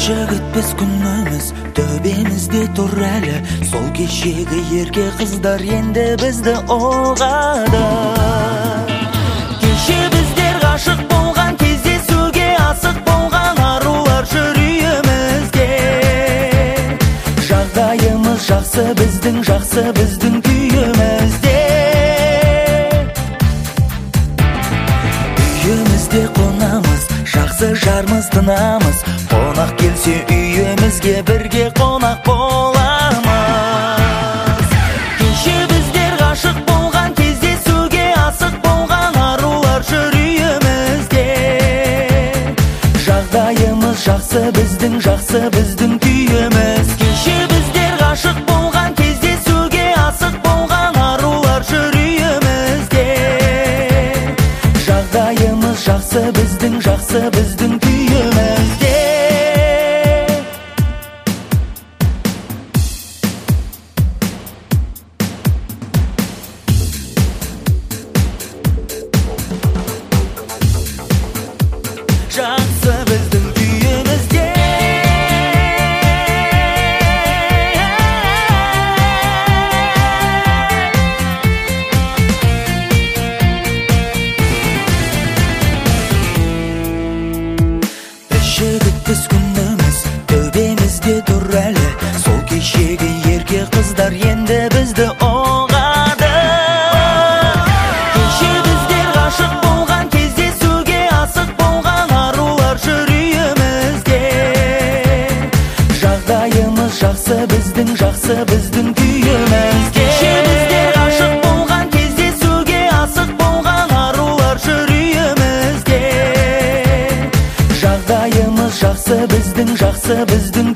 Іші кетпес күніміз төбемізде тұр әлі. Сол кешегі ерке қыздар енді бізді оғады. Кеше біздер ғашық болған, кездесуге асық болған, арулар жүр үйімізде. Жағдайымыз жақсы біздің күйімізде. Үйімізде қонамыз, жақсы жармыз тынамыз. Қонақ келсе үйімізге бірге қонақ боламыз. Кеше біздер ғашық болған, кездесуге асық болған, арулар жүр үйімізде. Жағдайымыз жақсы біздің күйіміз. Кеше біздер ғашық болған, кездесуге асық болған, арулар жүр үйімізде. Жағдайымыз жақсы біздің күйімізде. Жақсы біздің күйімізде. Іші кетпес күніміз төбемізде тұр әлі. Сол кешегі ерке қыздар енді бізді оғады. Кеше біздер ғашық болған, кездесуге асық болған, арулар жүр үйімізде. Жағдайымыз жақсы біздің күйіміз. Кеше біздер ғашық болған, кездесуге асық болған, арулар жүр үйімізде. Жағдайымыз жақсы біздің